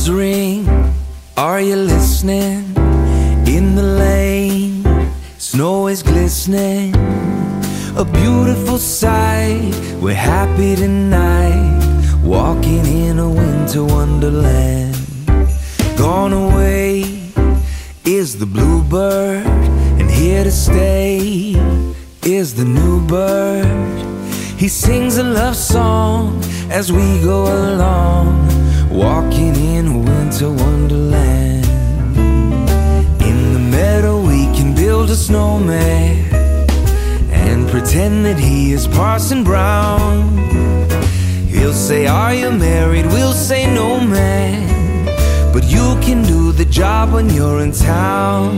bells ring, are you listening? In the lane, snow is glistening, a beautiful sight. We're happy tonight, walking in a winter wonderland. Gone away is the bluebird, and here to stay is the new bird. He sings a love song as we go along, walking in a winter wonderland. In the meadow we can build a snowman and pretend that he is Parson Brown. He'll say, are you married? We'll say, no man, but you can do the job when you're in town.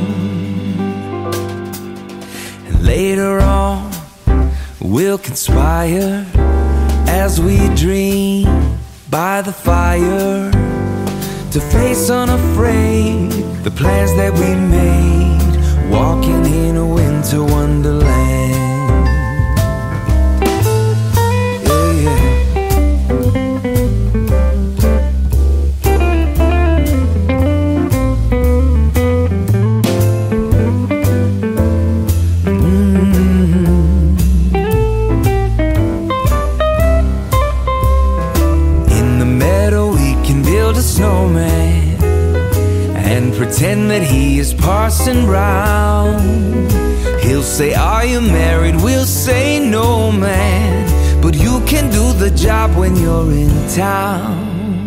And later on we'll conspire as we dream by the fire to face unafraid the plans that we made, walking in a winter wonderland. A snowman and pretend that he is Parson Brown. He'll say, are you married? We'll say, no man, but you can do the job when you're in town.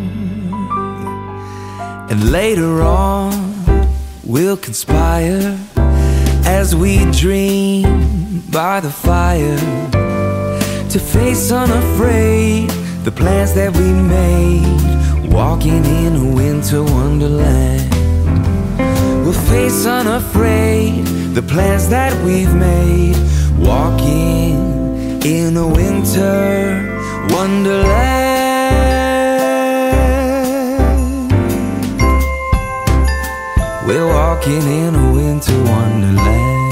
And later on we'll conspire as we dream by the fire to face unafraid the plans that we made, walking in a winter wonderland. We'll face unafraid the plans that we've made, walking in a winter wonderland. We're walking in a winter wonderland.